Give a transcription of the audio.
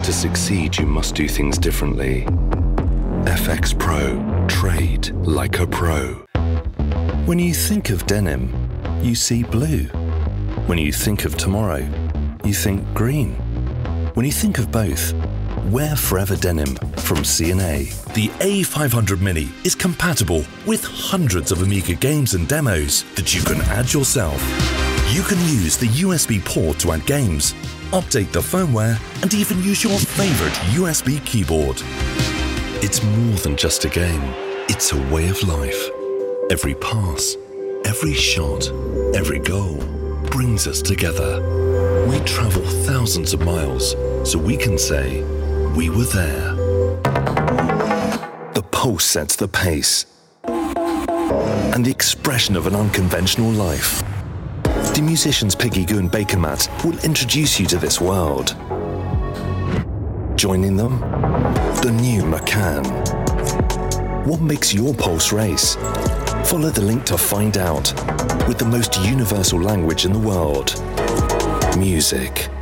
To succeed, you must do things differently. FX Pro. Trade like a pro. When you think of denim, you see blue. When you think of tomorrow, you think green. When you think of both, wear Forever Denim from C&A. The A500 Mini is compatible with hundreds of Amiga games and demos that you can add yourself. You can use the USB port to add games, update the firmware, and even use your favorite USB keyboard. It's more than just a game. It's a way of life. Every pass, every shot, every goal brings us together. We travel thousands of miles so we can say, we were there. The pulse sets the pace and the expression of an unconventional life. The musicians Piggy Goo and Bakermat will introduce you to this world. Joining them, the new Macan. What makes your pulse race? Follow the link to find out. With the most universal language in the world, music.